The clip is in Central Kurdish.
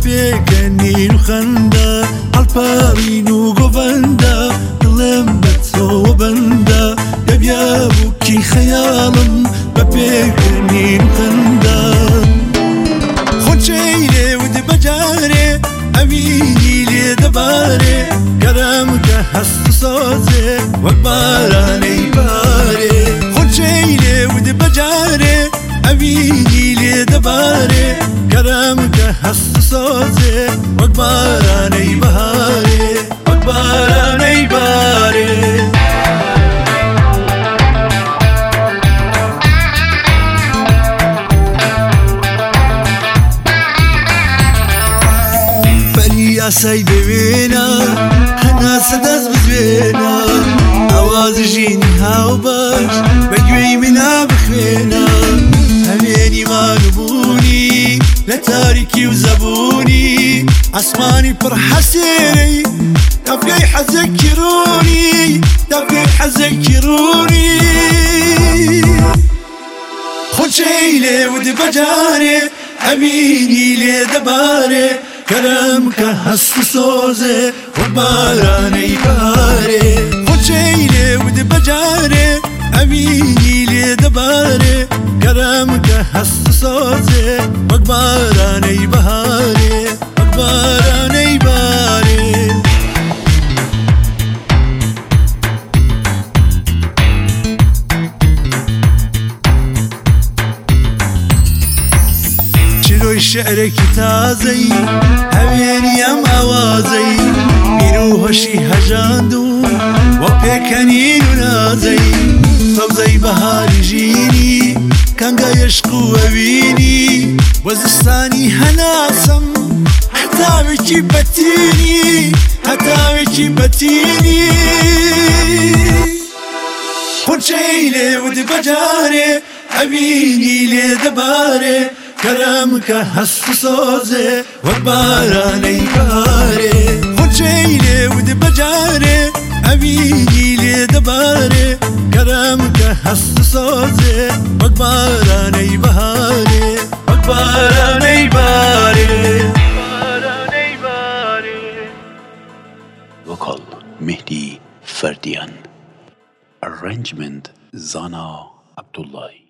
پێکەنین و خەندە هەڵپەڕین و گۆڤەندە دڵم بە تۆوە بەندە دەبیا بووکی خەیاڵم بە پێکەنین و خەندە خۆچەی لێود بەجارێ ئەوینی لێ دەبارێ گەرم کە هەست و سۆزێ وەک بارانەی بارێ خۆچەی لێود بەجارێ ئەوینی لێ دەبارێ گەرم کە هەست و سۆزێ وەک بارانەی بەهارێ وەک بارانەی بارێ یاسای بوێنە هەناسە دەست بزوێنە ئەوازە ژینی هاوبەش بە گوێی منا بخوێنە هەوێنی مانوبوونی لە تاریکی و زەبوونی ئەسمانی پڕ حەسێنەی دەبگەی حەزەکیڕوونی دەبگەی حەزەکیڕوونی خۆچەی لێود بەجارێ ئەمینی لێ دەبارێ گەرم کە هەست و سۆزێ وەک بارانەی بارێ خۆچەی لێود بەجارێ ئەوینی لێ دەبارێ گەرم کە هەست و سۆزێ وەک بارانەی بەهارێ وەک بارانەی بارێ چیرۆی شعرێکی تازەی هەوێنی ئەم ئاوازەی بیر و هۆشی هەژاندوو وە پێکەنین و نازەی سەوزەی بەهاری ژینی کەنگە عێشق و ئەوینی وەزستانی هەناسەم هەتاوێکی بەتینی هەتاوێکی بەتینی خۆچەی لێود بەجارێ ئەوینی لێ دەبارێ گەرم کە هەست و سۆزێ وەک بارانەی بارێ خۆچەی لێود بەجارێ ئەوینی لێ دەبارێ گەرم کە هەست و سۆزێ وەک بارانەی بەهارێ وەک بارانەی بارێ بارانەی بارێ. Vocal Mehdi Ferdiyan. Arrangement Zana Abdullahi.